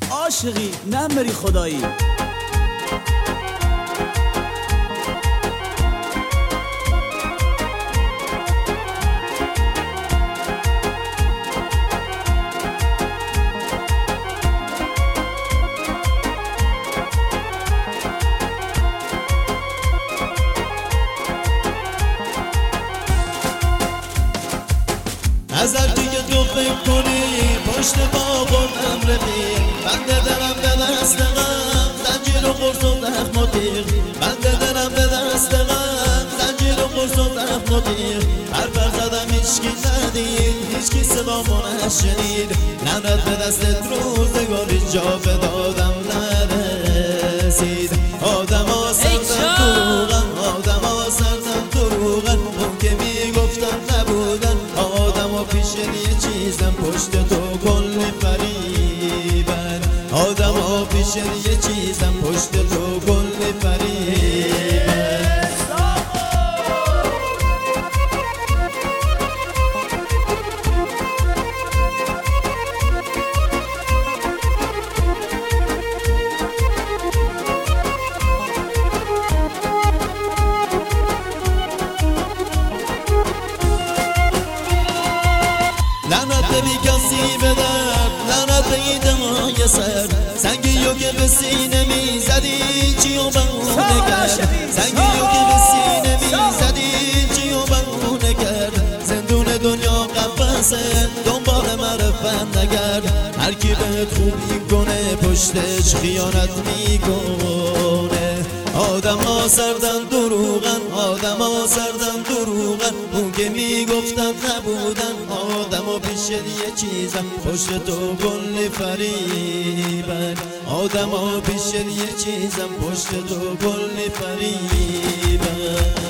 عاشقی نمری خدایی. ازل دیگه تو فکر کنی پشت باغون امر بیر بنده درم به دست غم زنجیر و قرص و زخم و تیغ بنده درم به دست غم زنجیر و قرص و زخم و تیغ حرف زدم هیچکی ندید هیچکی صدامو نشنید لعنت به دستت روزگاری جا به دادم نرسید آدما سردم دروغن آدما سردم دروغن اون که میگفتم نبودن آدما پیش یه چیزم پشت تو کلی فریبن آدما پیش یه چیزم پشت تو کلی فریبن لعنت بی کسی بدر لعنت به این دمای سر سنگیو که به سینه میزدی چی و بهونه کرد سنگیو که به سینه میزدی چی و بهونه کرد زندون دنیا قفسه دنبال معرفت نگرد هر کی بهت خوبی کنه پشتش خیانت میکنه آدما سردن دروغن آدما سردن دروغن اون که میگفتن نبودن آدما پیش یه چیزن پشت تو کلی فریبن آدما پیش یه چیزن پشت تو کلی فریبن